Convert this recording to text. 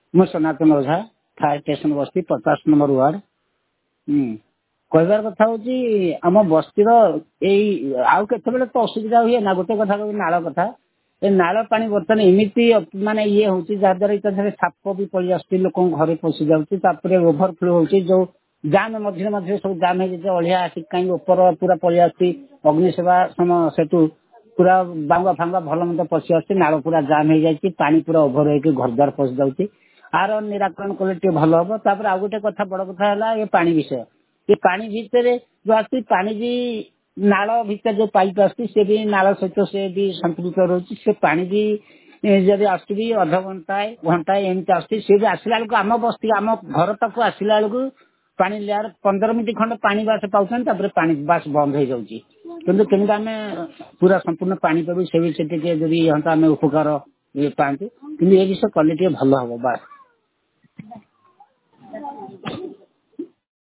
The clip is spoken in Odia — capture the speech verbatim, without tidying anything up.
ମୁଁ ସନାତନ ଓଝା ଫାୟାର ଷ୍ଟେସନ ବସ୍ତି ପଚାଶ ନମ୍ବର ୱାର୍ଡ। କହିବାର କଥା ହଉଛି ଆମ ବସ୍ତିର ଏଇ ଆଉ କେତେବେଳେ ତ ଅସୁବିଧା ହୁଏ ନା। ଗୋଟେ କଥା କହୁଛି ନାଳ କଥା। ଏ ନାଳ ପାଣି ବର୍ତ୍ତମାନ ଏମିତି ମାନେ ଇଏ ହଉଛି ଯାହାଦ୍ୱାରା କି ତାଦେହରେ ସାପ ବି ପଳେଇ ଆସୁଛି, ଲୋକଙ୍କ ଘରେ ପଶି ଯାଉଛି, ତାପରେ ଓଭରଫ୍ଲୋ ହଉଛି। ଯୋଉ ଜାମ ମଝିରେ ମଝିରେ ସବୁ ଜାମ ହେଇଯାଇଛି, ଅଳିଆ ଆସିକି କାହିଁକି ଉପର ପୁରା ପଳେଇ ଆସୁଛି। ଅଗ୍ନିସେବା ସମ ସେଠୁ ପୁରା ବାଙ୍ଗୁଆ ଫାଙ୍ଗୁଆ ଭଲ ମନ୍ଦ ପଶି ଆସୁଛି, ନାଳ ପୁରା ଜାମ ହେଇଯାଇଛି, ପାଣି ପୁରା ଓଭର ହେଇକି ଘର ଦ୍ୱାର ପଶି ଯାଉଛି। ଆର ନିରାକରଣ କଲେ ଟିକେ ଭଲ ହବ। ତାପରେ ଆଉ ଗୋଟେ କଥା ବଡ କଥା ହେଲା ଏ ପାଣି ବିଷୟ। ଏ ପାଣି ଭିତରେ ଯୋଉ ଆସୁଛି ପାଣି ବି ନାଳ ଭିତରେ ଯୋଉ ପାଇପ ଆସୁଛି ସେ ବି ନାଳ ସହିତ ସେ ବି ସମ୍ପୃକ୍ତ ରହୁଛି। ସେ ପାଣି ବି ଯଦି ଆସୁଛି ବି ଅଧଘଣ୍ଟାଏ ଘଣ୍ଟାଏ ଏମିତି ଆସୁଛି। ସେ ବି ଆସିଲା ବେଳକୁ ଆମ ବସ୍ତି ଆମ ଘର ପାଖକୁ ଆସିଲା ବେଳକୁ ପାଣି ଲେୟାର ପନ୍ଦର ମିନିଟ୍ ଖଣ୍ଡେ ପାଣି ବାସ ପାଉଛନ୍ତି, ତାପରେ ପାଣି ବାସ ବନ୍ଦ ହେଇଯାଉଛି। କିନ୍ତୁ କେମିତି ଆମେ ପୁରା ସମ୍ପୂର୍ଣ୍ଣ ପାଣି ପାଇବୁ ସେ ବିଷୟ ଟିକେ ଯଦି ହୁଅନ୍ତା ଆମେ ଉପକାର ଇଏ ପାଆନ୍ତୁ। କିନ୍ତୁ ଏ ବିଷୟ କଲେ ଟିକେ ଭଲ ହବ ବାସ୍।